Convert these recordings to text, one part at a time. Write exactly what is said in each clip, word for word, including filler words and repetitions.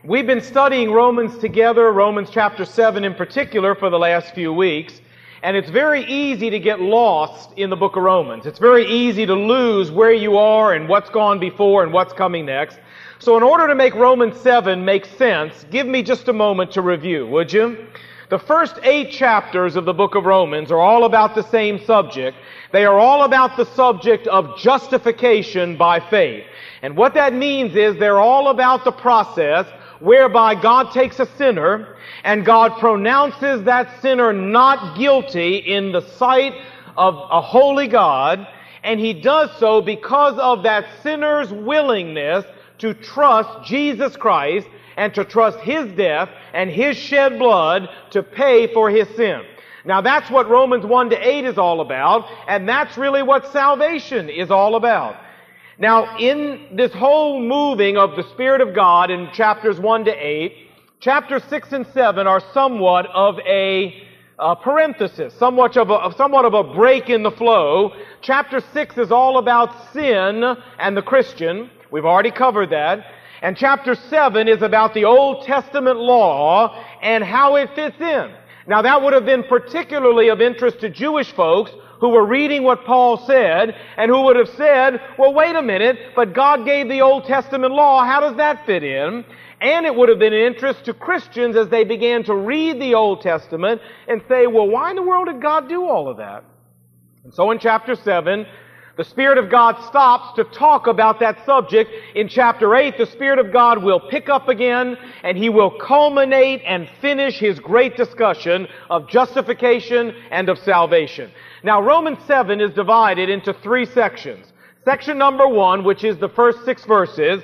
We've been studying Romans together, Romans chapter seven in particular, for the last few weeks, and it's very easy to get lost in the book of Romans. It's very easy to lose where you are and what's gone before and what's coming next. So in order to make Romans seven make sense, give me just a moment to review, would you? The first eight chapters of the book of Romans are all about the same subject. They are all about the subject of justification by faith. And what that means is they're all about the process whereby God takes a sinner and God pronounces that sinner not guilty in the sight of a holy God, and He does so because of that sinner's willingness to trust Jesus Christ and to trust His death and His shed blood to pay for his sin. Now that's what Romans one to eight is all about, and that's really what salvation is all about. Now, in this whole moving of the Spirit of God in chapters one to eight, chapters six and seven are somewhat of a uh, parenthesis, somewhat of, a, somewhat of a break in the flow. Chapter six is all about sin and the Christian. We've already covered that. And chapter seven is about the Old Testament law and how it fits in. Now, that would have been particularly of interest to Jewish folks who were reading what Paul said and who would have said, well, wait a minute, but God gave the Old Testament law. How does that fit in? And it would have been an interest to Christians as they began to read the Old Testament and say, well, why in the world did God do all of that? And so in chapter seven, the Spirit of God stops to talk about that subject. In chapter eight, the Spirit of God will pick up again, and He will culminate and finish His great discussion of justification and of salvation. Now, Romans seven is divided into three sections. Section number one, which is the first six verses,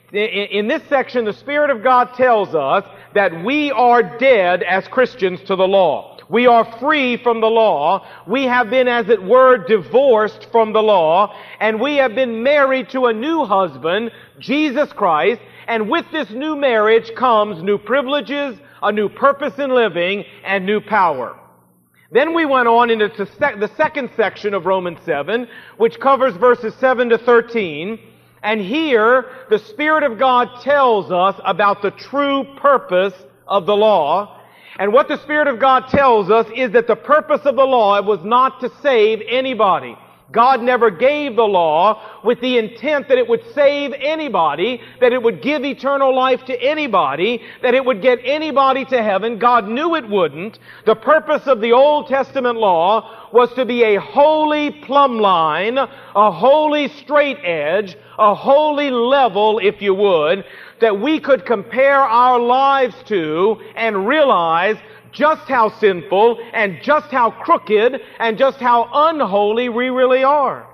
in this section, the Spirit of God tells us that we are dead as Christians to the law. We are free from the law. We have been, as it were, divorced from the law, and we have been married to a new husband, Jesus Christ, and with this new marriage comes new privileges, a new purpose in living, and new power. Then we went on into the second section of Romans seven, which covers verses seven to thirteen, and here the Spirit of God tells us about the true purpose of the law. And what the Spirit of God tells us is that the purpose of the law was not to save anybody. God never gave the law with the intent that it would save anybody, that it would give eternal life to anybody, that it would get anybody to heaven. God knew it wouldn't. The purpose of the Old Testament law was to be a holy plumb line, a holy straight edge, a holy level, if you would, that we could compare our lives to and realize just how sinful and just how crooked and just how unholy we really are.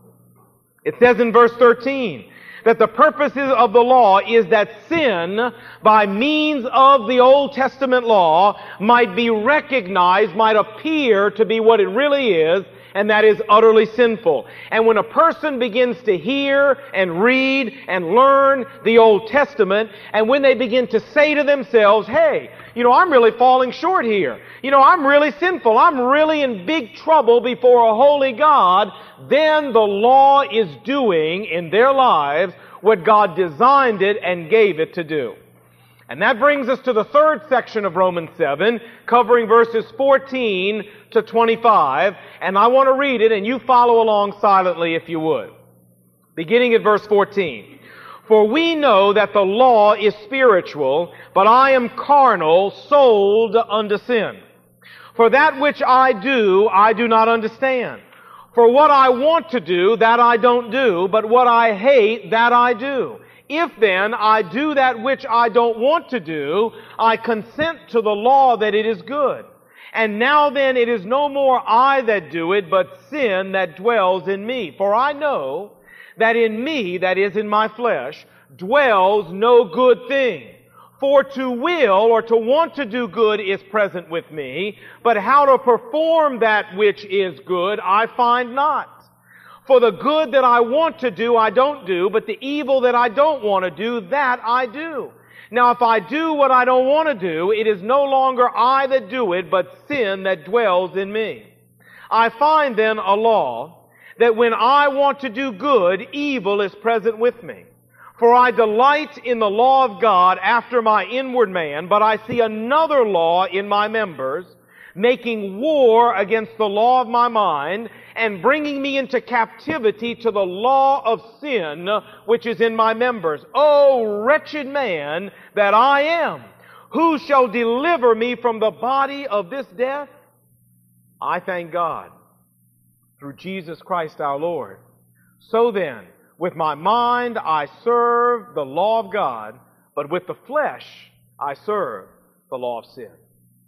It says in verse thirteen that the purpose of the law is that sin, by means of the Old Testament law, might be recognized, might appear to be what it really is, and that is utterly sinful. And when a person begins to hear and read and learn the Old Testament, and when they begin to say to themselves, hey, you know, I'm really falling short here. You know, I'm really sinful. I'm really in big trouble before a holy God, then the law is doing in their lives what God designed it and gave it to do. And that brings us to the third section of Romans seven, covering verses fourteen to twenty-five. And I want to read it, and you follow along silently if you would. Beginning at verse fourteen. For we know that the law is spiritual, but I am carnal, sold unto sin. For that which I do, I do not understand. For what I want to do, that I don't do, but what I hate, that I do. If then I do that which I don't want to do, I consent to the law that it is good. And now then it is no more I that do it, but sin that dwells in me. For I know that in me, that is in my flesh, dwells no good thing. For to will or to want to do good is present with me, but how to perform that which is good I find not. For the good that I want to do, I don't do, but the evil that I don't want to do, that I do. Now if I do what I don't want to do, it is no longer I that do it, but sin that dwells in me. I find then a law, that when I want to do good, evil is present with me. For I delight in the law of God after my inward man, but I see another law in my members, making war against the law of my mind, and bringing me into captivity to the law of sin, which is in my members. O wretched man that I am! Who shall deliver me from the body of this death? I thank God through Jesus Christ our Lord. So then, with my mind I serve the law of God, but with the flesh I serve the law of sin.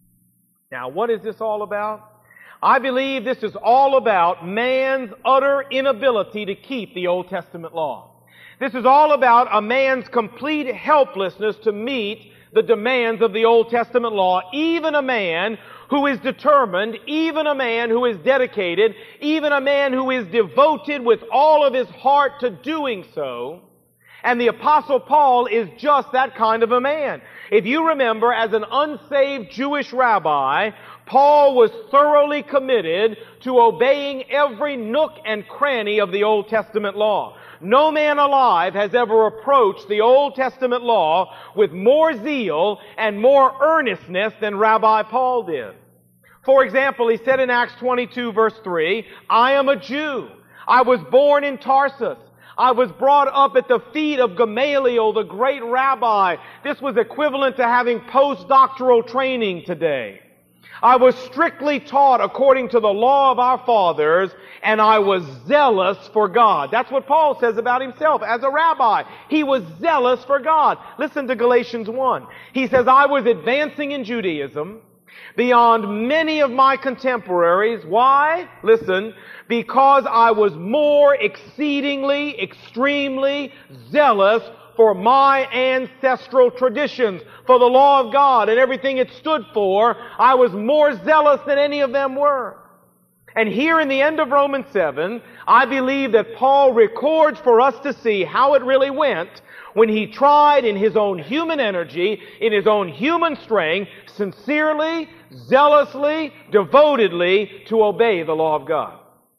Now, what is this all about? I believe this is all about man's utter inability to keep the Old Testament law. This is all about a man's complete helplessness to meet the demands of the Old Testament law, even a man who is determined, even a man who is dedicated, even a man who is devoted with all of his heart to doing so. And the Apostle Paul is just that kind of a man. If you remember, as an unsaved Jewish rabbi, Paul was thoroughly committed to obeying every nook and cranny of the Old Testament law. No man alive has ever approached the Old Testament law with more zeal and more earnestness than Rabbi Paul did. For example, he said in Acts twenty-two verse three, I am a Jew. I was born in Tarsus. I was brought up at the feet of Gamaliel, the great rabbi. This was equivalent to having postdoctoral training today. I was strictly taught according to the law of our fathers, and I was zealous for God. That's what Paul says about himself as a rabbi. He was zealous for God. Listen to Galatians one. He says, I was advancing in Judaism beyond many of my contemporaries. Why? Listen, because I was more exceedingly, extremely zealous for my ancestral traditions, for the law of God and everything it stood for. I was more zealous than any of them were. And here in the end of Romans seven, I believe that Paul records for us to see how it really went when he tried in his own human energy, in his own human strength, sincerely, zealously, devotedly to obey the law of God.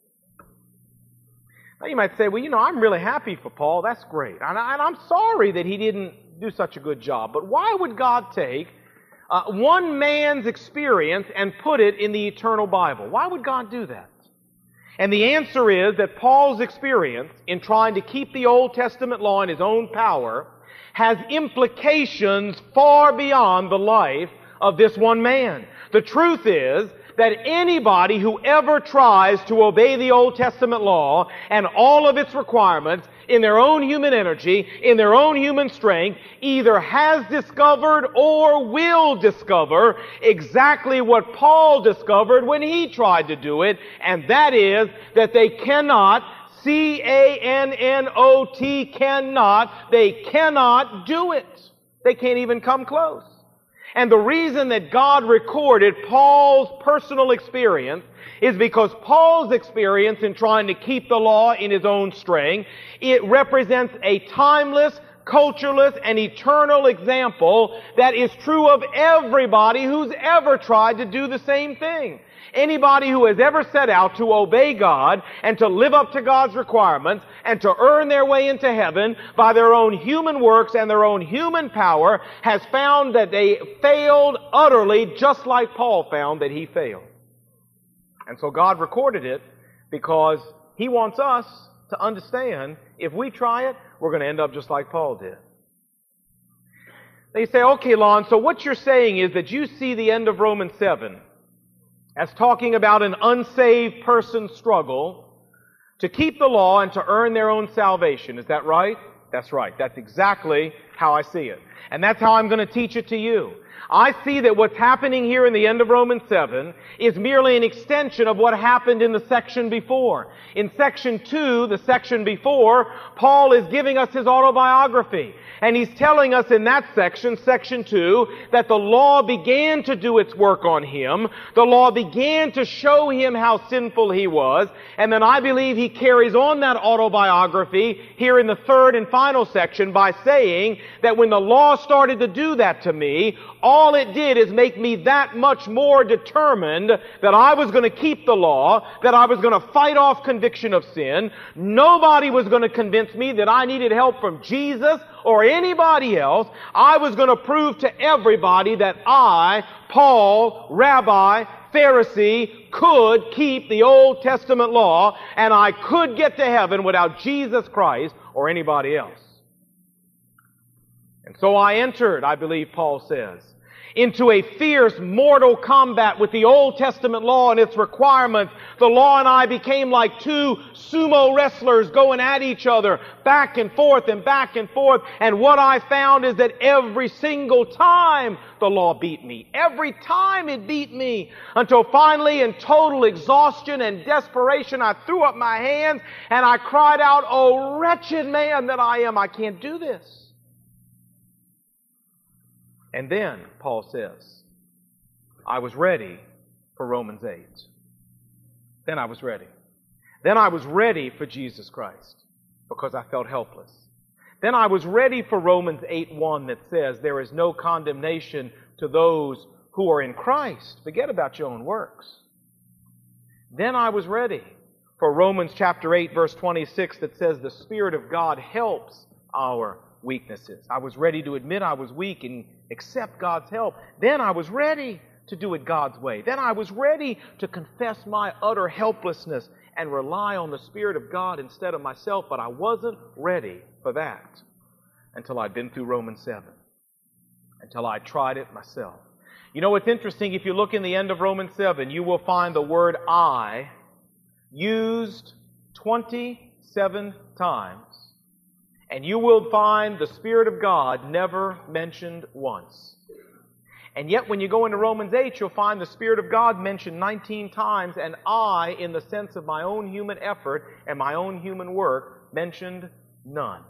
Now you might say, well, you know, I'm really happy for Paul. That's great. And, I, and I'm sorry that he didn't do such a good job. But why would God take uh, one man's experience and put it in the eternal Bible? Why would God do that? And the answer is that Paul's experience in trying to keep the Old Testament law in his own power has implications far beyond the life of this one man. The truth is that anybody who ever tries to obey the Old Testament law and all of its requirements in their own human energy, in their own human strength, either has discovered or will discover exactly what Paul discovered when he tried to do it, and that is that they cannot, C A N N O T, cannot, they cannot do it. They can't even come close. And the reason that God recorded Paul's personal experience is because Paul's experience in trying to keep the law in his own strength, it represents a timeless, cultureless, and eternal example that is true of everybody who's ever tried to do the same thing. Anybody who has ever set out to obey God and to live up to God's requirements and to earn their way into heaven by their own human works and their own human power has found that they failed utterly, just like Paul found that he failed. And so God recorded it because He wants us to understand if we try it, we're going to end up just like Paul did. They say, okay, Lon, so what you're saying is that you see the end of Romans seven as talking about an unsaved person's struggle to keep the law and to earn their own salvation. Is that right? That's right. That's exactly how I see it. And that's how I'm going to teach it to you. I see that what's happening here in the end of Romans seven is merely an extension of what happened in the section before. In section two, the section before, Paul is giving us his autobiography. And he's telling us in that section, section two, that the law began to do its work on him. The law began to show him how sinful he was. And then I believe he carries on that autobiography here in the third and final section by saying that when the law started to do that to me, all it did is make me that much more determined that I was going to keep the law, that I was going to fight off conviction of sin. Nobody was going to convince me that I needed help from Jesus or anybody else. I was going to prove to everybody that I, Paul, Rabbi, Pharisee, could keep the Old Testament law, and I could get to heaven without Jesus Christ or anybody else. And so I entered, I believe Paul says, into a fierce mortal combat with the Old Testament law and its requirements. The law and I became like two sumo wrestlers going at each other, back and forth and back and forth. And what I found is that every single time the law beat me. Every time it beat me. Until finally, in total exhaustion and desperation, I threw up my hands and I cried out, "Oh, wretched man that I am, I can't do this." And then, Paul says, I was ready for Romans eight. Then I was ready. Then I was ready for Jesus Christ because I felt helpless. Then I was ready for Romans eight one that says there is no condemnation to those who are in Christ. Forget about your own works. Then I was ready for Romans chapter eight verse twenty-six that says the Spirit of God helps our weaknesses. I was ready to admit I was weak and accept God's help. Then I was ready to do it God's way. Then I was ready to confess my utter helplessness and rely on the Spirit of God instead of myself. But I wasn't ready for that until I'd been through Romans seven. Until I tried it myself. You know what's interesting? If you look in the end of Romans seven, you will find the word I used twenty-seven times. And you will find the Spirit of God never mentioned once. And yet when you go into Romans eight, you'll find the Spirit of God mentioned nineteen times, and I, in the sense of my own human effort and my own human work, mentioned none.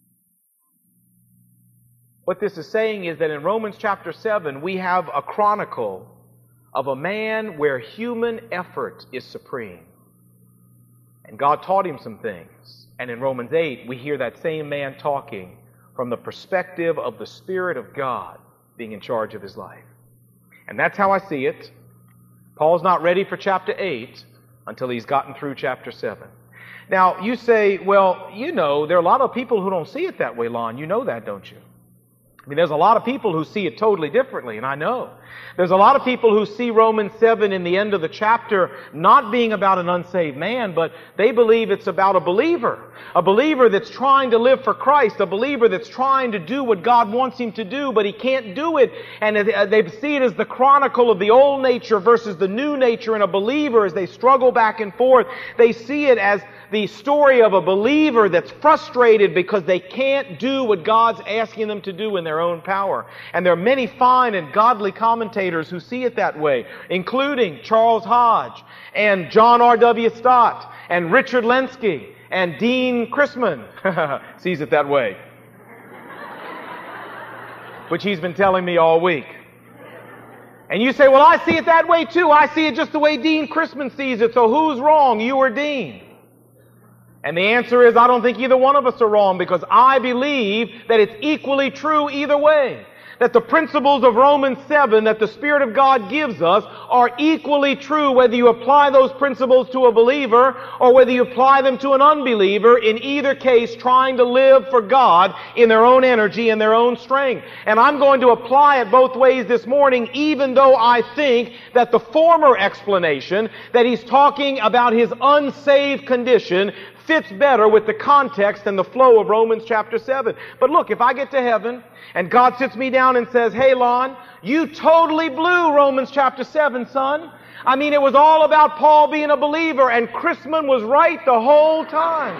What this is saying is that in Romans chapter seven, we have a chronicle of a man where human effort is supreme. And God taught him some things. And in Romans eight, we hear that same man talking from the perspective of the Spirit of God being in charge of his life. And that's how I see it. Paul's not ready for chapter eight until he's gotten through chapter seven. Now, you say, well, you know, there are a lot of people who don't see it that way, Lon. You know that, don't you? I mean, there's a lot of people who see it totally differently, and I know. There's a lot of people who see Romans seven in the end of the chapter not being about an unsaved man, but they believe it's about a believer. A believer that's trying to live for Christ. A believer that's trying to do what God wants him to do, but he can't do it. And they see it as the chronicle of the old nature versus the new nature in a believer as they struggle back and forth. They see it as the story of a believer that's frustrated because they can't do what God's asking them to do in their own power. And there are many fine and godly commentators who see it that way, including Charles Hodge and John R W Stott and Richard Lenski and Dean Chrisman sees it that way, which he's been telling me all week. And you say, well, I see it that way too. I see it just the way Dean Chrisman sees it. So who's wrong, you or Dean? And the answer is, I don't think either one of us are wrong, because I believe that it's equally true either way. That the principles of Romans seven that the Spirit of God gives us are equally true whether you apply those principles to a believer or whether you apply them to an unbeliever, in either case trying to live for God in their own energy and their own strength. And I'm going to apply it both ways this morning, even though I think that the former explanation, that he's talking about his unsaved condition, fits better with the context and the flow of Romans chapter seven. But look, if I get to heaven and God sits me down and says, hey, Lon, you totally blew Romans chapter seven, son. I mean, it was all about Paul being a believer, and Chrisman was right the whole time.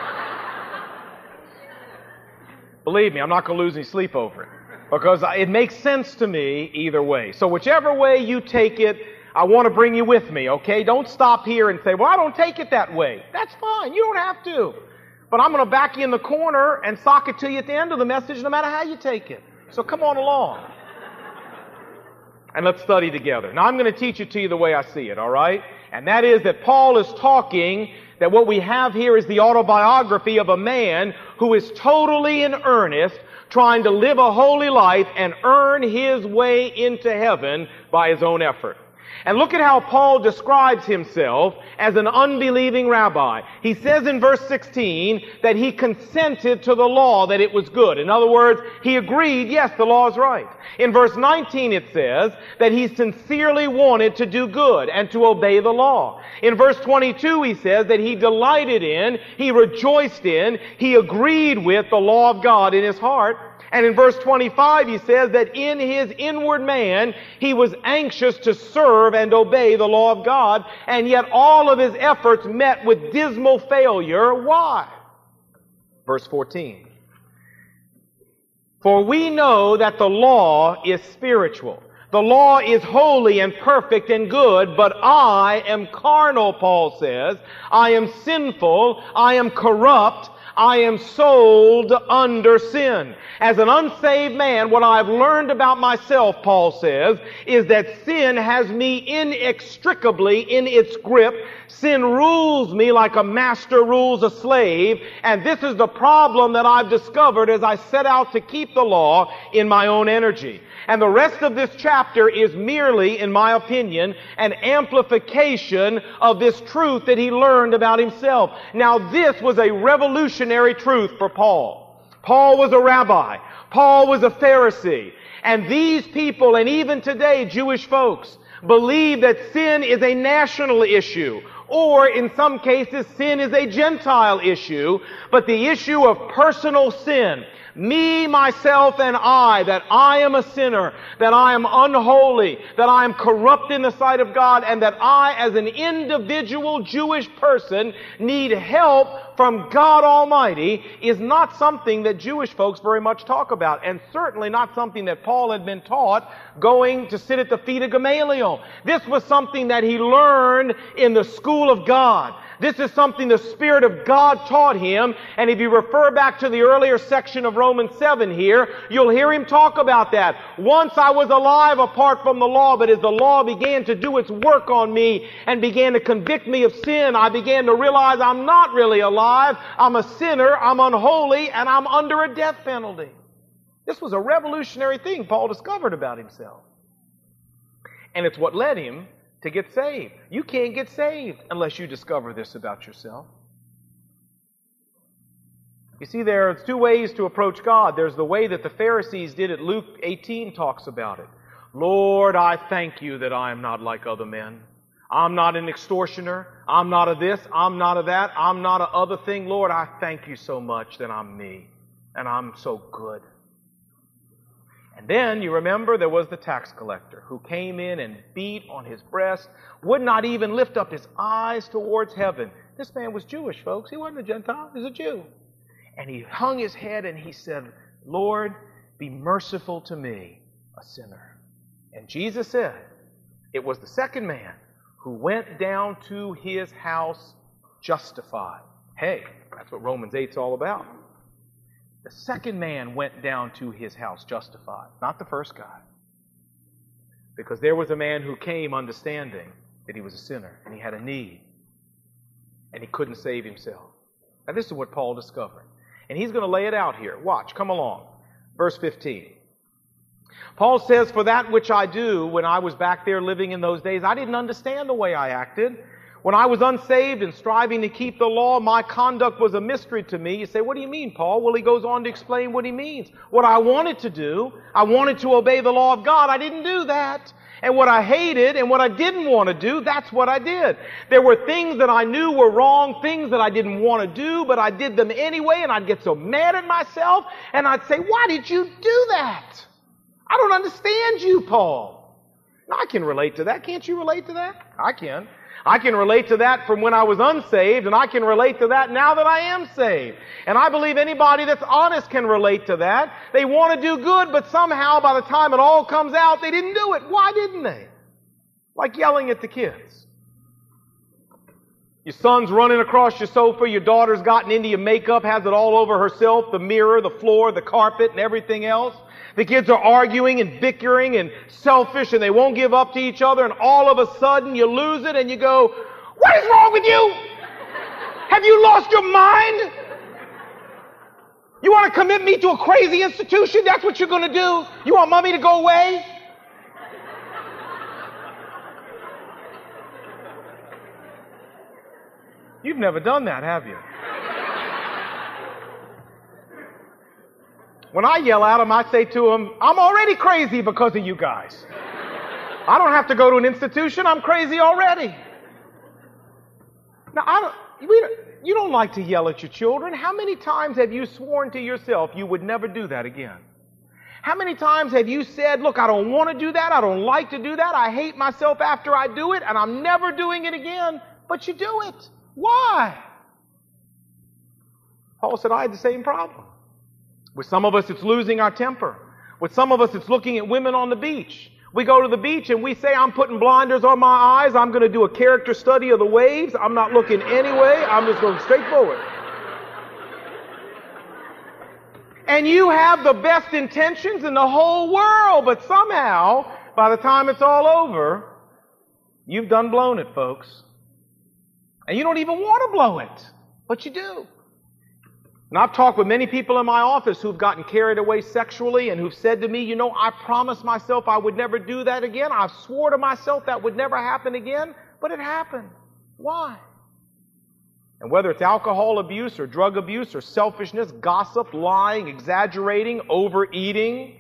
Believe me, I'm not going to lose any sleep over it, because it makes sense to me either way. So whichever way you take it, I want to bring you with me, okay? Don't stop here and say, well, I don't take it that way. That's fine. You don't have to. But I'm going to back you in the corner and sock it to you at the end of the message no matter how you take it. So come on along. And let's study together. Now, I'm going to teach it to you the way I see it, all right? And that is that Paul is talking, that what we have here is the autobiography of a man who is totally in earnest trying to live a holy life and earn his way into heaven by his own effort. And look at how Paul describes himself as an unbelieving rabbi. He says in verse sixteen that he consented to the law, that it was good. In other words, he agreed, yes, the law is right. In verse nineteen it says that he sincerely wanted to do good and to obey the law. In verse twenty-two he says that he delighted in, he rejoiced in, he agreed with the law of God in his heart. And in verse twenty-five he says that in his inward man he was anxious to serve and obey the law of God, and yet all of his efforts met with dismal failure. Why? Verse fourteen. For we know that the law is spiritual. The law is holy and perfect and good, but I am carnal, Paul says. I am sinful. I am corrupt. I am sold under sin. As an unsaved man, what I've learned about myself, Paul says, is that sin has me inextricably in its grip. Sin rules me like a master rules a slave, and this is the problem that I've discovered as I set out to keep the law in my own energy. And the rest of this chapter is merely, in my opinion, an amplification of this truth that he learned about himself. Now, this was a revolutionary truth for Paul. Paul was a rabbi. Paul was a Pharisee. And these people, and even today, Jewish folks, believe that sin is a national issue. Or, in some cases, sin is a Gentile issue. But the issue of personal sin, me, myself, and I, that I am a sinner, that I am unholy, that I am corrupt in the sight of God, and that I, as an individual Jewish person, need help from God Almighty, is not something that Jewish folks very much talk about, and certainly not something that Paul had been taught going to sit at the feet of Gamaliel. This was something that he learned in the school of God. This is something the Spirit of God taught him, and if you refer back to the earlier section of Romans seven here, you'll hear him talk about that. Once I was alive apart from the law, but as the law began to do its work on me and began to convict me of sin, I began to realize I'm not really alive. I'm a sinner, I'm unholy, and I'm under a death penalty. This was a revolutionary thing Paul discovered about himself. And it's what led him to get saved. You can't get saved unless you discover this about yourself. You see, there's two ways to approach God. There's the way that the Pharisees did it. Luke eighteen talks about it. Lord, I thank you that I am not like other men. I'm not an extortioner. I'm not a this. I'm not a that. I'm not a other thing. Lord, I thank you so much that I'm me. And I'm so good. And then, you remember, there was the tax collector who came in and beat on his breast, would not even lift up his eyes towards heaven. This man was Jewish, folks. He wasn't a Gentile. He was a Jew. And he hung his head and he said, Lord, be merciful to me, a sinner. And Jesus said, it was the second man who went down to his house justified. Hey, that's what Romans eight's all about. The second man went down to his house justified, not the first guy. Because there was a man who came understanding that he was a sinner and he had a need and he couldn't save himself. Now this is what Paul discovered. And he's going to lay it out here. Watch, come along. Verse fifteen. Paul says, for that which I do, when I was back there living in those days, I didn't understand the way I acted. When I was unsaved and striving to keep the law, my conduct was a mystery to me. You say, what do you mean, Paul? Well, he goes on to explain what he means. What I wanted to do, I wanted to obey the law of God. I didn't do that. And what I hated and what I didn't want to do, that's what I did. There were things that I knew were wrong, things that I didn't want to do, but I did them anyway, and I'd get so mad at myself, and I'd say, why did you do that? I don't understand you, Paul. Now, I can relate to that. Can't you relate to that? I can. I can relate to that from when I was unsaved, and I can relate to that now that I am saved. And I believe anybody that's honest can relate to that. They want to do good, but somehow by the time it all comes out, they didn't do it. Why didn't they? Like yelling at the kids. Your son's running across your sofa, your daughter's gotten into your makeup, has it all over herself, the mirror, the floor, the carpet, and everything else. The kids are arguing and bickering and selfish and they won't give up to each other, and all of a sudden you lose it and you go, what is wrong with you? Have you lost your mind? You want to commit me to a crazy institution? That's what you're going to do? You want mommy to go away? You've never done that, have you? When I yell at them, I say to them, I'm already crazy because of you guys. I don't have to go to an institution. I'm crazy already. Now, I don't, we don't, you don't like to yell at your children. How many times have you sworn to yourself you would never do that again? How many times have you said, look, I don't want to do that. I don't like to do that. I hate myself after I do it, and I'm never doing it again. But you do it. Why? Paul said, I had the same problem. With some of us, it's losing our temper. With some of us, it's looking at women on the beach. We go to the beach and we say, I'm putting blinders on my eyes. I'm going to do a character study of the waves. I'm not looking anyway. I'm just going straight forward. And you have the best intentions in the whole world, but somehow, by the time it's all over, you've done blown it, folks. And you don't even want to blow it, but you do. And I've talked with many people in my office who've gotten carried away sexually and who've said to me, you know, I promised myself I would never do that again. I swore to myself that would never happen again, but it happened. Why? And whether it's alcohol abuse or drug abuse or selfishness, gossip, lying, exaggerating, overeating,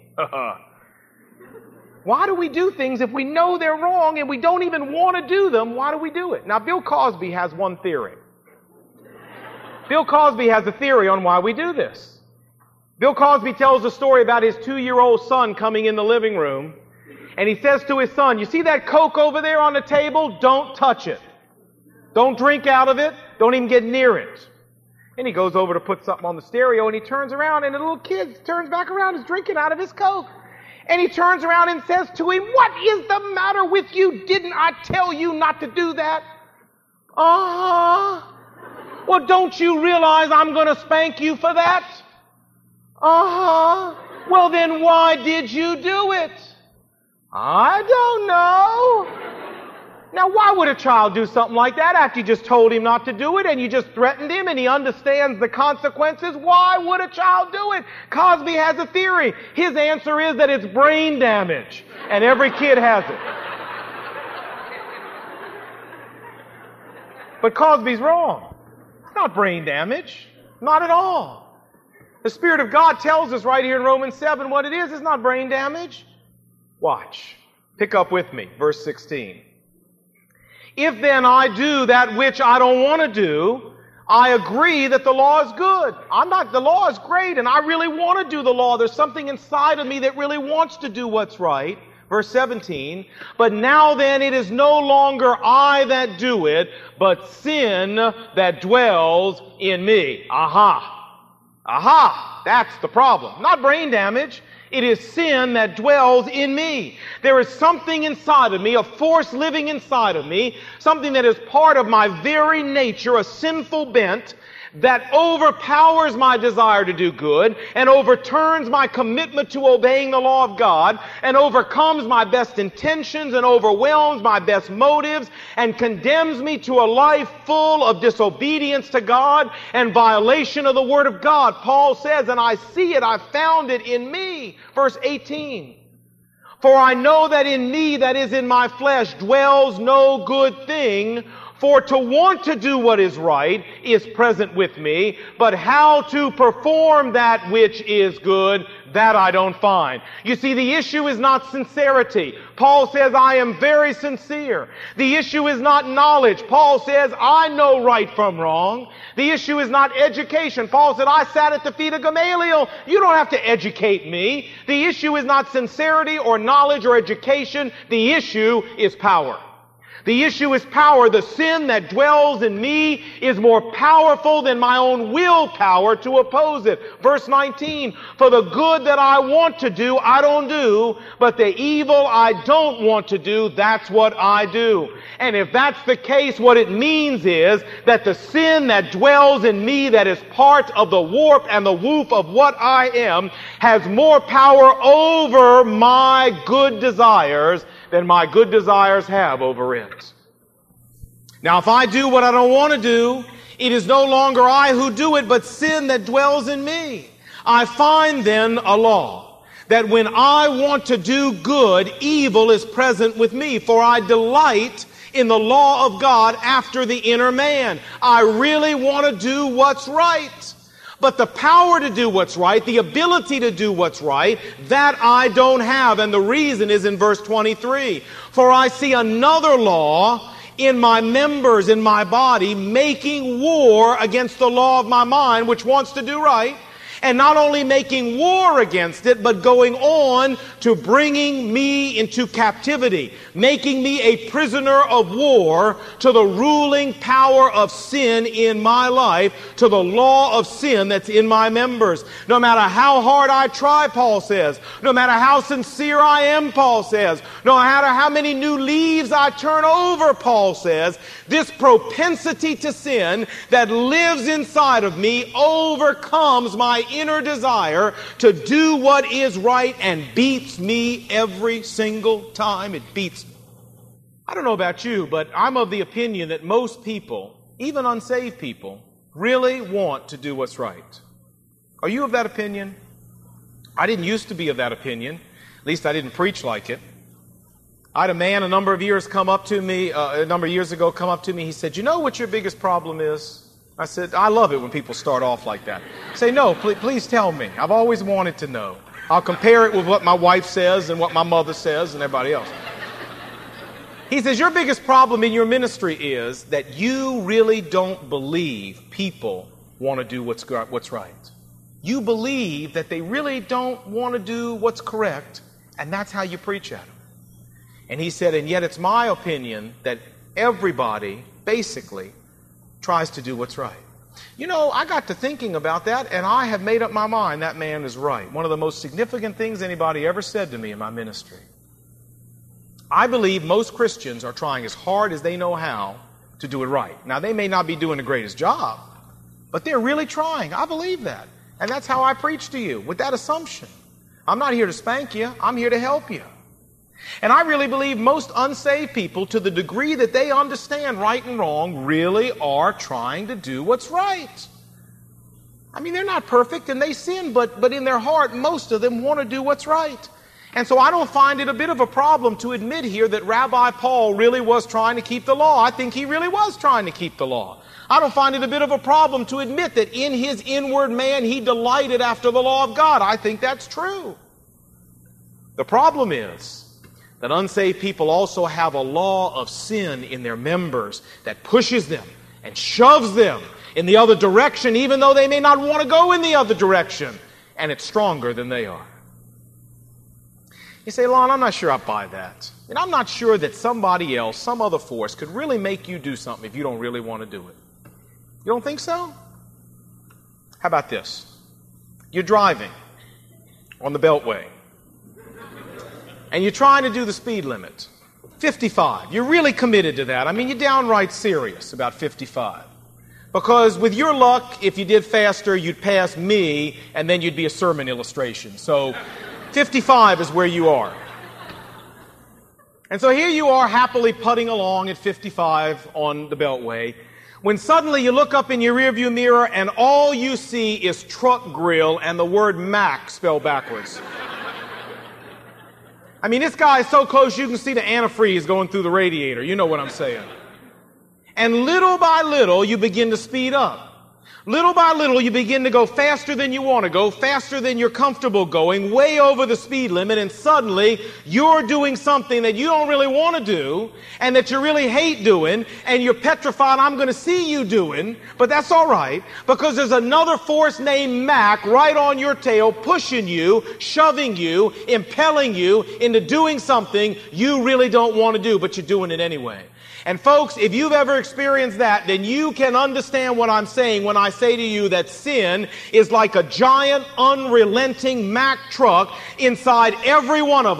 why do we do things if we know they're wrong and we don't even want to do them? Why do we do it? Now, Bill Cosby has one theory. Bill Cosby has a theory on why we do this. Bill Cosby tells a story about his two-year-old son coming in the living room, and he says to his son, you see that Coke over there on the table? Don't touch it. Don't drink out of it. Don't even get near it. And he goes over to put something on the stereo, and he turns around, and the little kid turns back around and is drinking out of his Coke. And he turns around and says to him, what is the matter with you? Didn't I tell you not to do that? Uh-huh. Well, don't you realize I'm going to spank you for that? Uh-huh. Well, then why did you do it? I don't know. Now, why would a child do something like that after you just told him not to do it and you just threatened him and he understands the consequences? Why would a child do it? Cosby has a theory. His answer is that it's brain damage, and every kid has it. But Cosby's wrong. It's not brain damage. Not at all. The Spirit of God tells us right here in Romans seven what it is. It's not brain damage. Watch. Pick up with me. Verse sixteen. If then I do that which I don't want to do, I agree that the law is good. I'm not, the law is great, and I really want to do the law. There's something inside of me that really wants to do what's right. Verse seventeen, but now then it is no longer I that do it, but sin that dwells in me. Aha. Aha. That's the problem. Not brain damage. It is sin that dwells in me. There is something inside of me, a force living inside of me, something that is part of my very nature, a sinful bent, that overpowers my desire to do good and overturns my commitment to obeying the law of God and overcomes my best intentions and overwhelms my best motives and condemns me to a life full of disobedience to God and violation of the Word of God. Paul says, and I see it, I found it in me. Verse eighteen. For I know that in me, that is in my flesh, dwells no good thing. For to want to do what is right is present with me, but how to perform that which is good, that I don't find. You see, the issue is not sincerity. Paul says, I am very sincere. The issue is not knowledge. Paul says, I know right from wrong. The issue is not education. Paul said, I sat at the feet of Gamaliel. You don't have to educate me. The issue is not sincerity or knowledge or education. The issue is power. The issue is power. The sin that dwells in me is more powerful than my own willpower to oppose it. Verse nineteen, for the good that I want to do, I don't do, but the evil I don't want to do, that's what I do. And if that's the case, what it means is that the sin that dwells in me, that is part of the warp and the woof of what I am, has more power over my good desires than my good desires have over it. Now, if I do what I don't want to do, it is no longer I who do it, but sin that dwells in me. I find then a law, that when I want to do good, evil is present with me, for I delight in the law of God after the inner man. I really want to do what's right. But the power to do what's right, the ability to do what's right, that I don't have. And the reason is in verse twenty-three. For I see another law in my members, in my body, making war against the law of my mind, which wants to do right. And not only making war against it, but going on to bringing me into captivity, making me a prisoner of war to the ruling power of sin in my life, to the law of sin that's in my members. No matter how hard I try, Paul says, no matter how sincere I am, Paul says, no matter how many new leaves I turn over, Paul says, this propensity to sin that lives inside of me overcomes my inner desire to do what is right and beats me every single time. It beats me. I don't know about you, but I'm of the opinion that most people, even unsaved people, really want to do what's right. Are you of that opinion? I didn't used to be of that opinion. At least I didn't preach like it. I had a man a number of years come up to me, uh, a number of years ago come up to me. He said, "You know what your biggest problem is?" I said, "I love it when people start off like that." Say, "No, please, please tell me. I've always wanted to know." I'll compare it with what my wife says and what my mother says and everybody else. He says, "Your biggest problem in your ministry is that you really don't believe people want to do what's, what's right. You believe that they really don't want to do what's correct, and that's how you preach at them." And he said, "And yet it's my opinion that everybody basically tries to do what's right." You know, I got to thinking about that, and I have made up my mind that man is right. One of the most significant things anybody ever said to me in my ministry. I believe most Christians are trying as hard as they know how to do it right. Now, they may not be doing the greatest job, but they're really trying. I believe that. And that's how I preach to you, with that assumption. I'm not here to spank you. I'm here to help you. And I really believe most unsaved people, to the degree that they understand right and wrong, really are trying to do what's right. I mean, they're not perfect and they sin, but, but in their heart, most of them want to do what's right. And so I don't find it a bit of a problem to admit here that Rabbi Paul really was trying to keep the law. I think he really was trying to keep the law. I don't find it a bit of a problem to admit that in his inward man he delighted after the law of God. I think that's true. The problem is that unsaved people also have a law of sin in their members that pushes them and shoves them in the other direction, even though they may not want to go in the other direction. And it's stronger than they are. You say, "Lon, I'm not sure I buy that. And I'm not sure that somebody else, some other force, could really make you do something if you don't really want to do it." You don't think so? How about this? You're driving on the Beltway, and you're trying to do the speed limit, fifty-five. You're really committed to that. I mean, you're downright serious about fifty-five. Because with your luck, if you did faster, you'd pass me, and then you'd be a sermon illustration. So fifty-five is where you are. And so here you are happily putting along at fifty-five on the Beltway, when suddenly you look up in your rearview mirror and all you see is truck grill and the word Mac spelled backwards. I mean, this guy is so close you can see the antifreeze going through the radiator. You know what I'm saying. And little by little, you begin to speed up. Little by little, you begin to go faster than you want to go, faster than you're comfortable going, way over the speed limit, and suddenly you're doing something that you don't really want to do, and that you really hate doing, and you're petrified, "I'm going to see you doing," but that's all right, because there's another force named Mac right on your tail, pushing you, shoving you, impelling you into doing something you really don't want to do, but you're doing it anyway. And folks, if you've ever experienced that, then you can understand what I'm saying when I say to you that sin is like a giant, unrelenting Mack truck inside every one of us,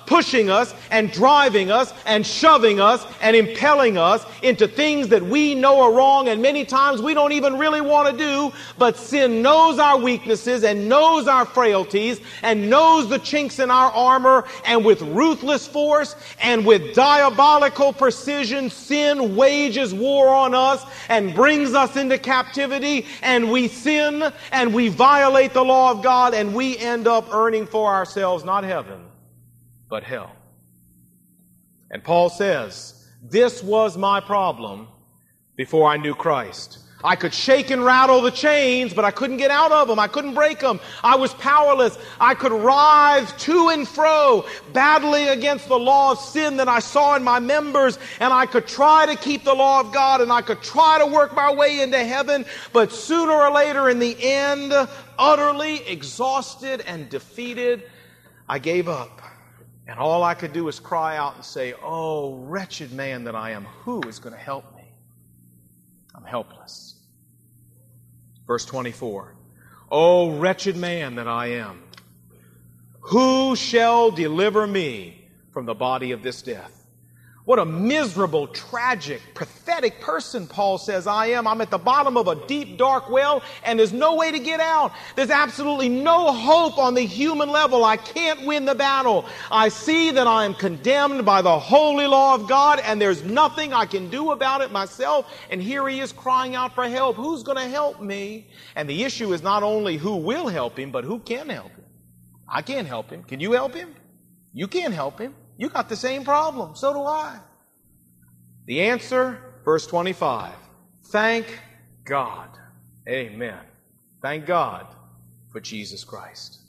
pushing us and driving us and shoving us and impelling us into things that we know are wrong and many times we don't even really want to do, but sin knows our weaknesses and knows our frailties and knows the chinks in our armor, and with ruthless force and with diabolical precision, sin wages war on us and brings us into captivity, and we sin and we violate the law of God, and we end up earning for ourselves not heaven, but hell. And Paul says, this was my problem before I knew Christ. I could shake and rattle the chains, but I couldn't get out of them. I couldn't break them. I was powerless. I could writhe to and fro, battling against the law of sin that I saw in my members, and I could try to keep the law of God, and I could try to work my way into heaven, but sooner or later, in the end, utterly exhausted and defeated, I gave up. And all I could do was cry out and say, oh, wretched man that I am, who is going to help me? I'm helpless. Verse twenty-four, O wretched man that I am, who shall deliver me from the body of this death? What a miserable, tragic, pathetic person Paul says I am. I'm at the bottom of a deep, dark well, and there's no way to get out. There's absolutely no hope on the human level. I can't win the battle. I see that I am condemned by the holy law of God, and there's nothing I can do about it myself. And here he is crying out for help. Who's going to help me? And the issue is not only who will help him, but who can help him. I can't help him. Can you help him? You can't help him. You got the same problem. So do I. The answer, verse twenty-five. Thank God. Amen. Thank God for Jesus Christ.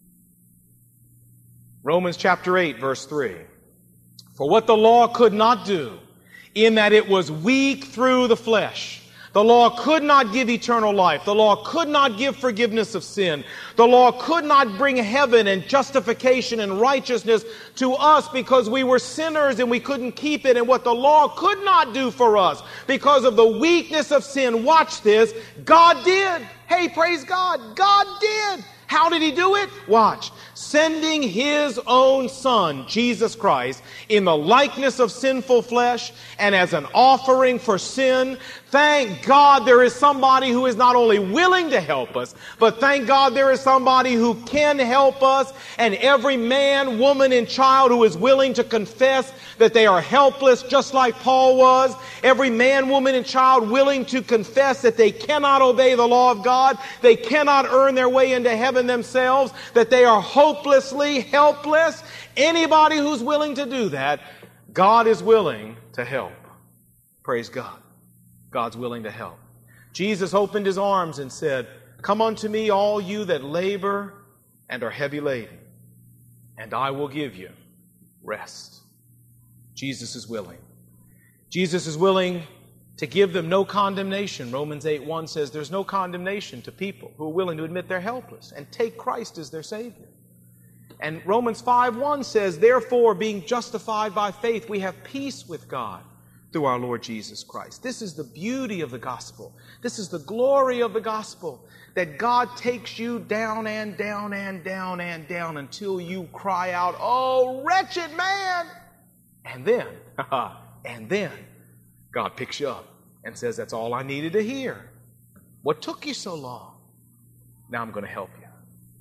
Romans chapter eight, verse three. For what the law could not do, in that it was weak through the flesh. The law could not give eternal life. The law could not give forgiveness of sin. The law could not bring heaven and justification and righteousness to us because we were sinners and we couldn't keep it. And what the law could not do for us because of the weakness of sin, watch this, God did. Hey, praise God. God did. How did he do it? Watch. Sending his own Son, Jesus Christ, in the likeness of sinful flesh and as an offering for sin. Thank God there is somebody who is not only willing to help us, but thank God there is somebody who can help us. And every man, woman, and child who is willing to confess that they are helpless, just like Paul was. Every man, woman, and child willing to confess that they cannot obey the law of God. They cannot earn their way into heaven themselves, that they are hopelessly helpless. Anybody who's willing to do that, God is willing to help. Praise God. God's willing to help. Jesus opened his arms and said, come unto me, all you that labor and are heavy laden, and I will give you rest. Jesus is willing. Jesus is willing to give them no condemnation. Romans eight one says there's no condemnation to people who are willing to admit they're helpless and take Christ as their Savior. And Romans five one says, therefore, being justified by faith, we have peace with God through our Lord Jesus Christ. This is the beauty of the gospel. This is the glory of the gospel, that God takes you down and down and down and down until you cry out, oh, wretched man! And then, and then, God picks you up and says, that's all I needed to hear. What took you so long? Now I'm going to help you.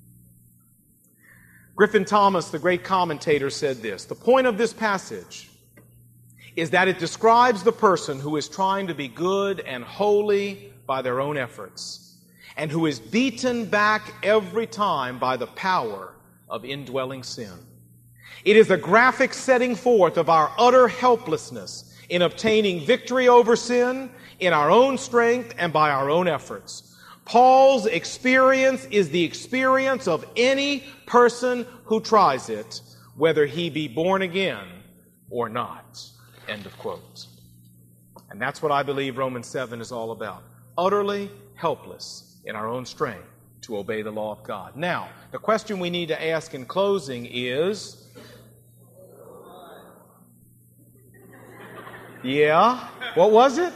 Griffin Thomas, the great commentator, said this: the point of this passage is that it describes the person who is trying to be good and holy by their own efforts, and who is beaten back every time by the power of indwelling sin. It is a graphic setting forth of our utter helplessness in obtaining victory over sin in our own strength and by our own efforts. Paul's experience is the experience of any person who tries it, whether he be born again or not. End of quote. And that's what I believe Romans seven is all about. Utterly helpless in our own strength to obey the law of God. Now, the question we need to ask in closing is, yeah, what was it?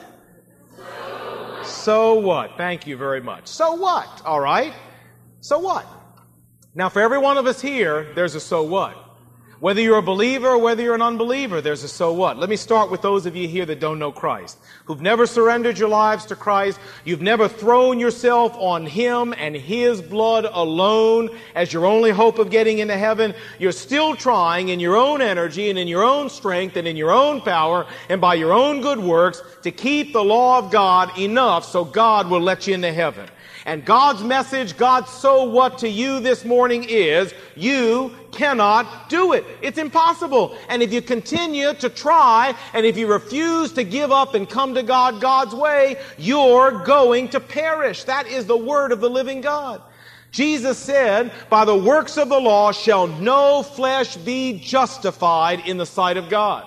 So what? Thank you very much. So what? All right. So what? Now, for every one of us here, there's a so what. Whether you're a believer or whether you're an unbeliever, there's a so what. Let me start with those of you here that don't know Christ, who've never surrendered your lives to Christ. You've never thrown yourself on Him and His blood alone as your only hope of getting into heaven. You're still trying in your own energy and in your own strength and in your own power and by your own good works to keep the law of God enough so God will let you into heaven. And God's message, God's so what to you this morning is, you cannot do it. It's impossible. And if you continue to try, and if you refuse to give up and come to God God's way, you're going to perish. That is the word of the living God. Jesus said, by the works of the law shall no flesh be justified in the sight of God.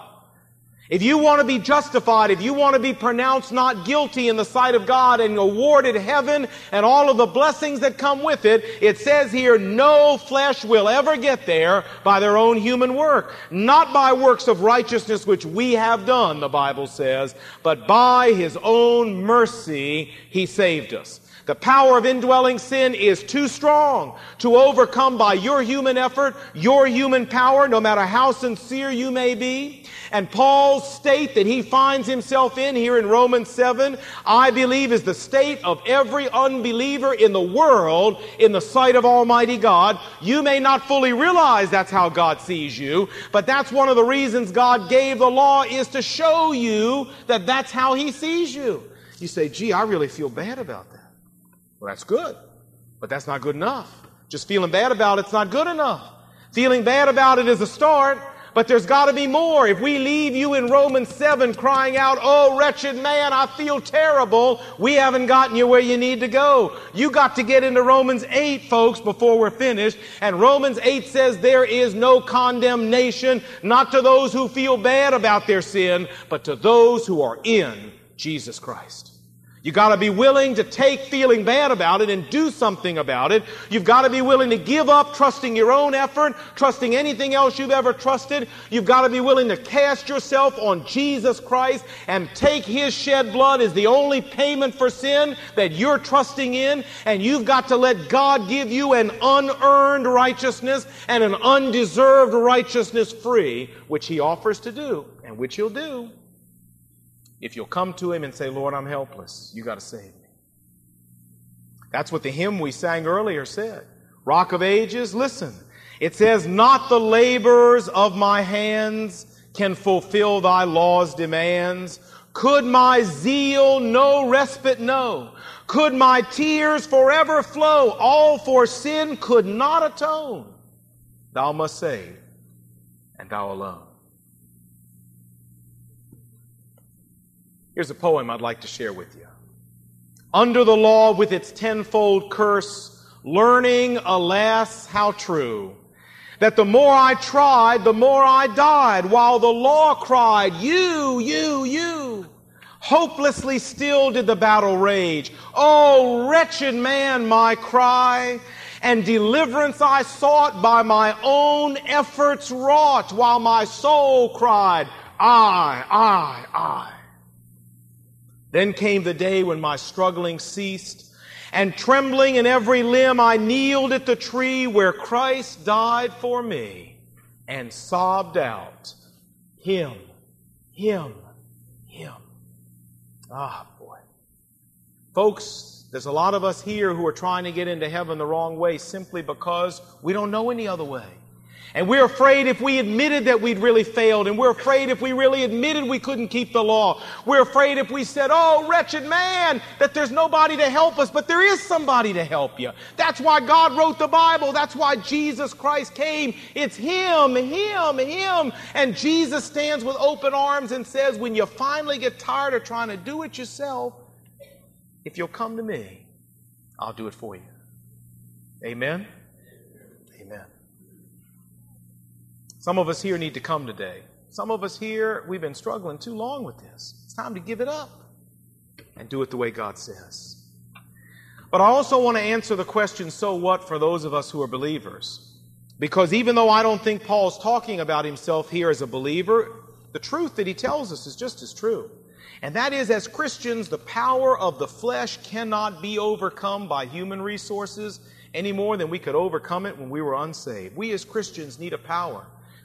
If you want to be justified, if you want to be pronounced not guilty in the sight of God and awarded heaven and all of the blessings that come with it, it says here, no flesh will ever get there by their own human work. Not by works of righteousness which we have done, the Bible says, but by His own mercy He saved us. The power of indwelling sin is too strong to overcome by your human effort, your human power, no matter how sincere you may be. And Paul's state that he finds himself in here in Romans seven, I believe is the state of every unbeliever in the world in the sight of Almighty God. You may not fully realize that's how God sees you, but that's one of the reasons God gave the law, is to show you that that's how He sees you. You say, gee, I really feel bad about that. Well, that's good, but that's not good enough. Just feeling bad about it's not good enough. Feeling bad about it is a start, but there's got to be more. If we leave you in Romans seven crying out, oh, wretched man, I feel terrible, we haven't gotten you where you need to go. You got to get into Romans eight, folks, before we're finished. And Romans eight says there is no condemnation, not to those who feel bad about their sin, but to those who are in Jesus Christ. You got to be willing to take feeling bad about it and do something about it. You've got to be willing to give up trusting your own effort, trusting anything else you've ever trusted. You've got to be willing to cast yourself on Jesus Christ and take His shed blood as the only payment for sin that you're trusting in. And you've got to let God give you an unearned righteousness and an undeserved righteousness free, which He offers to do, and which He'll do. If you'll come to Him and say, Lord, I'm helpless, you got to save me. That's what the hymn we sang earlier said. Rock of Ages, listen. It says, not the labors of my hands can fulfill Thy law's demands. Could my zeal no respite know? Could my tears forever flow? All for sin could not atone. Thou must save, and Thou alone. Here's a poem I'd like to share with you. Under the law with its tenfold curse, learning, alas, how true, that the more I tried, the more I died, while the law cried, you, you, you. Hopelessly still did the battle rage. Oh, wretched man, my cry, and deliverance I sought by my own efforts wrought, while my soul cried, I, I, I. Then came the day when my struggling ceased, and trembling in every limb I kneeled at the tree where Christ died for me, and sobbed out, Him, Him, Him. Ah, boy. Folks, there's a lot of us here who are trying to get into heaven the wrong way simply because we don't know any other way. And we're afraid if we admitted that we'd really failed, and we're afraid if we really admitted we couldn't keep the law. We're afraid if we said, oh, wretched man, that there's nobody to help us, but there is somebody to help you. That's why God wrote the Bible. That's why Jesus Christ came. It's Him, Him, Him. And Jesus stands with open arms and says, when you finally get tired of trying to do it yourself, if you'll come to me, I'll do it for you. Amen? Amen. Some of us here need to come today. Some of us here, we've been struggling too long with this. It's time to give it up and do it the way God says. But I also want to answer the question, so what, for those of us who are believers. Because even though I don't think Paul's talking about himself here as a believer, the truth that he tells us is just as true. And that is, as Christians, the power of the flesh cannot be overcome by human resources any more than we could overcome it when we were unsaved. We as Christians need a power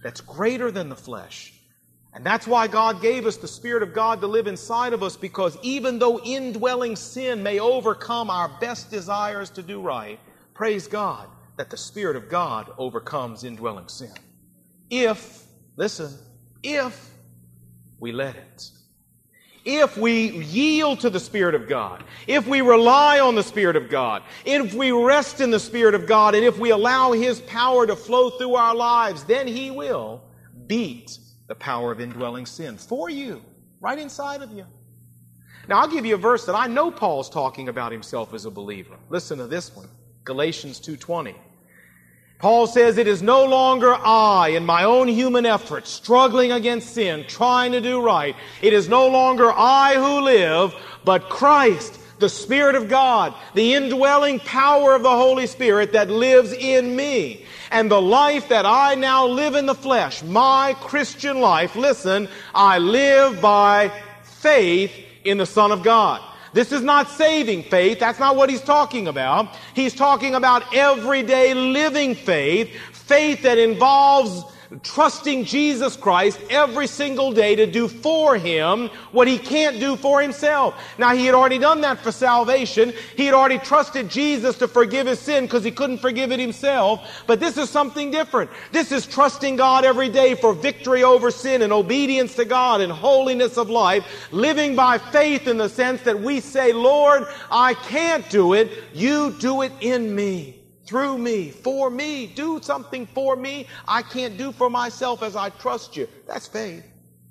that's greater than the flesh. And that's why God gave us the Spirit of God to live inside of us, because even though indwelling sin may overcome our best desires to do right, praise God that the Spirit of God overcomes indwelling sin. If, listen, if we let it. If we yield to the Spirit of God, if we rely on the Spirit of God, if we rest in the Spirit of God, and if we allow His power to flow through our lives, then He will beat the power of indwelling sin for you, right inside of you. Now, I'll give you a verse that I know Paul's talking about himself as a believer. Listen to this one, Galatians two twenty. Paul says, "It is no longer I in my own human effort, struggling against sin, trying to do right. It is no longer I who live, but Christ, the Spirit of God, the indwelling power of the Holy Spirit that lives in me. And the life that I now live in the flesh, my Christian life, listen, I live by faith in the Son of God." This is not saving faith. That's not what he's talking about. He's talking about everyday living faith, faith that involves trusting Jesus Christ every single day to do for Him what He can't do for Himself. Now, He had already done that for salvation. He had already trusted Jesus to forgive his sin because He couldn't forgive it Himself. But this is something different. This is trusting God every day for victory over sin and obedience to God and holiness of life, living by faith in the sense that we say, "Lord, I can't do it. You do it in me. Through me, for me, do something for me I can't do for myself as I trust you." That's faith.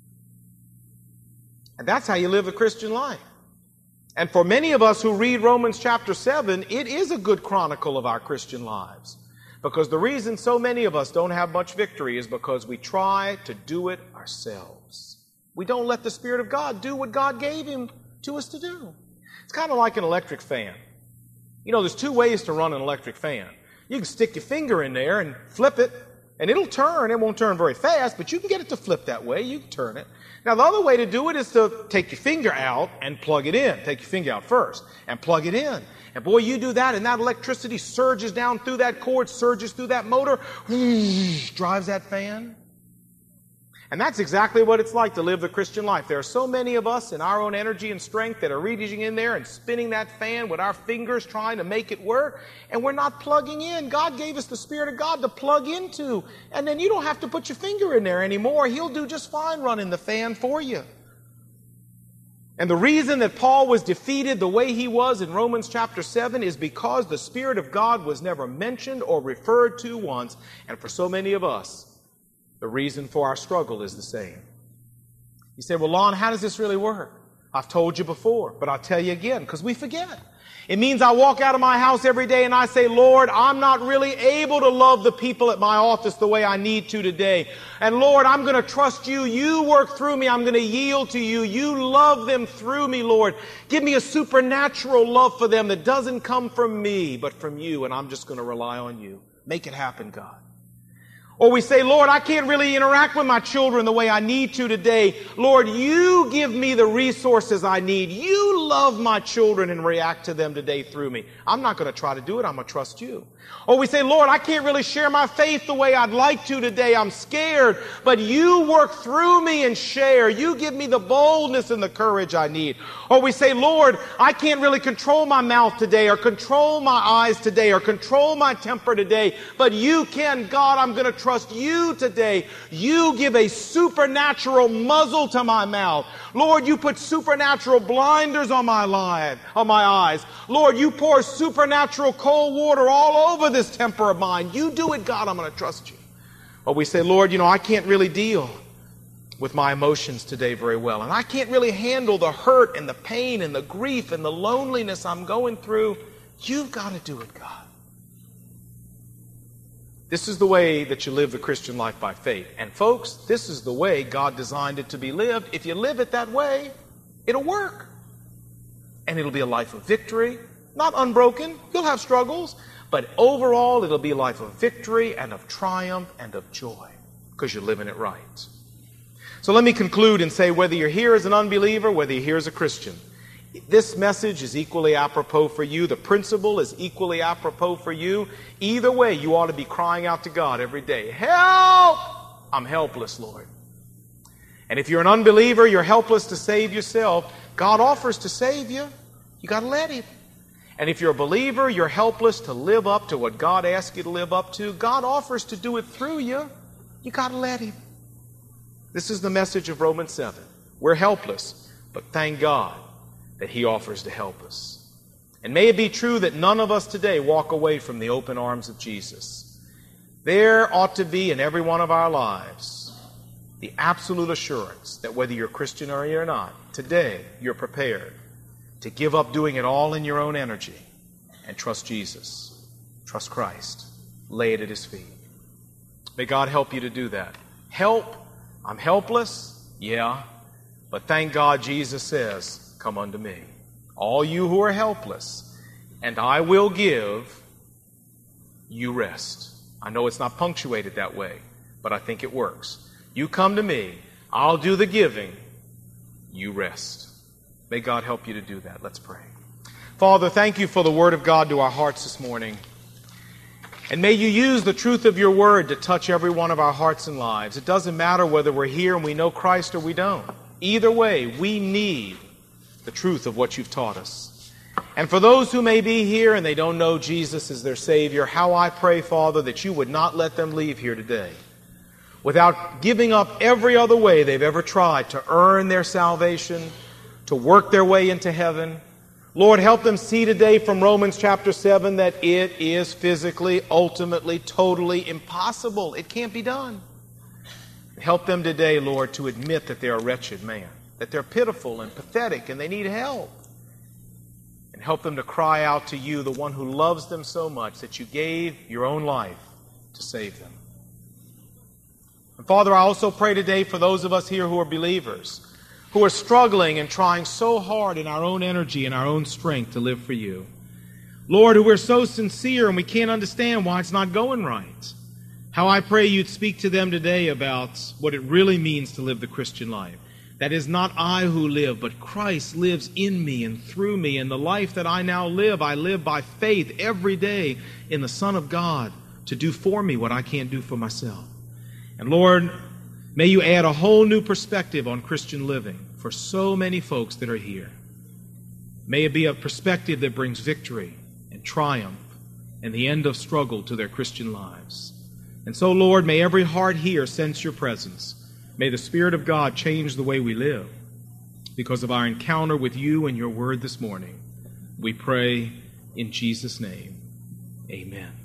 And that's how you live a Christian life. And for many of us who read Romans chapter seven, it is a good chronicle of our Christian lives. Because the reason so many of us don't have much victory is because we try to do it ourselves. We don't let the Spirit of God do what God gave Him to us to do. It's kind of like an electric fan. You know, there's two ways to run an electric fan. You can stick your finger in there and flip it, and it'll turn. It won't turn very fast, but you can get it to flip that way. You can turn it. Now, the other way to do it is to take your finger out and plug it in. Take your finger out first and plug it in. And boy, you do that, and that electricity surges down through that cord, surges through that motor, whoosh, drives that fan. And that's exactly what it's like to live the Christian life. There are so many of us in our own energy and strength that are reaching in there and spinning that fan with our fingers trying to make it work, and we're not plugging in. God gave us the Spirit of God to plug into, and then you don't have to put your finger in there anymore. He'll do just fine running the fan for you. And the reason that Paul was defeated the way he was in Romans chapter seven is because the Spirit of God was never mentioned or referred to once, and for so many of us, the reason for our struggle is the same. You say, "Well, Lon, how does this really work?" I've told you before, but I'll tell you again, because we forget. It means I walk out of my house every day and I say, "Lord, I'm not really able to love the people at my office the way I need to today. And Lord, I'm going to trust you. You work through me. I'm going to yield to you. You love them through me, Lord. Give me a supernatural love for them that doesn't come from me, but from you, and I'm just going to rely on you. Make it happen, God." Or we say, "Lord, I can't really interact with my children the way I need to today. Lord, you give me the resources I need. You love my children and react to them today through me. I'm not going to try to do it. I'm going to trust you." Or we say, "Lord, I can't really share my faith the way I'd like to today. I'm scared, but you work through me and share. You give me the boldness and the courage I need." Or we say, "Lord, I can't really control my mouth today or control my eyes today or control my temper today, but you can. God, I'm going to trust you today. You give a supernatural muzzle to my mouth. Lord, you put supernatural blinders on my life, on my eyes. Lord, you pour supernatural cold water all over this temper of mine. You do it, God. I'm going to trust you." Or we say, "Lord, you know, I can't really deal with my emotions today very well, and I can't really handle the hurt and the pain and the grief and the loneliness I'm going through. You've got to do it, God." This is the way that you live the Christian life by faith. And folks, this is the way God designed it to be lived. If you live it that way, it'll work. And it'll be a life of victory, not unbroken. You'll have struggles, but overall it'll be a life of victory and of triumph and of joy because you're living it right. So let me conclude and say, whether you're here as an unbeliever, whether you're here as a Christian, this message is equally apropos for you. The principle is equally apropos for you. Either way, you ought to be crying out to God every day, "Help! I'm helpless, Lord. And if you're an unbeliever, you're helpless to save yourself. God offers to save you. You got to let Him. And if you're a believer, you're helpless to live up to what God asks you to live up to. God offers to do it through you. You got to let Him. This is the message of Romans seven. We're helpless, but thank God that He offers to help us. And may it be true that none of us today walk away from the open arms of Jesus. There ought to be in every one of our lives the absolute assurance that whether you're Christian or you're not, today you're prepared to give up doing it all in your own energy and trust Jesus. Trust Christ. Lay it at His feet. May God help you to do that. Help. I'm helpless. Yeah. But thank God Jesus says, come unto me. All you who are helpless, and I will give you rest. I know it's not punctuated that way, but I think it works. You come to me, I'll do the giving, you rest. May God help you to do that. Let's pray. Father, thank you for the Word of God to our hearts this morning. And may you use the truth of your Word to touch every one of our hearts and lives. It doesn't matter whether we're here and we know Christ or we don't. Either way, we need the truth of what you've taught us. And for those who may be here and they don't know Jesus as their Savior, how I pray, Father, that you would not let them leave here today without giving up every other way they've ever tried to earn their salvation, to work their way into heaven. Lord, help them see today from Romans chapter seven that it is physically, ultimately, totally impossible. It can't be done. Help them today, Lord, to admit that they're a wretched man, that they're pitiful and pathetic and they need help. And help them to cry out to you, the one who loves them so much that you gave your own life to save them. And Father, I also pray today for those of us here who are believers, who are struggling and trying so hard in our own energy and our own strength to live for you. Lord, who we're so sincere and we can't understand why it's not going right. How I pray you'd speak to them today about what it really means to live the Christian life. That is not I who live, but Christ lives in me and through me. And the life that I now live, I live by faith every day in the Son of God to do for me what I can't do for myself. And Lord, may you add a whole new perspective on Christian living for so many folks that are here. May it be a perspective that brings victory and triumph and the end of struggle to their Christian lives. And so, Lord, may every heart here sense your presence. May the Spirit of God change the way we live because of our encounter with you and your word this morning. We pray in Jesus' name. Amen.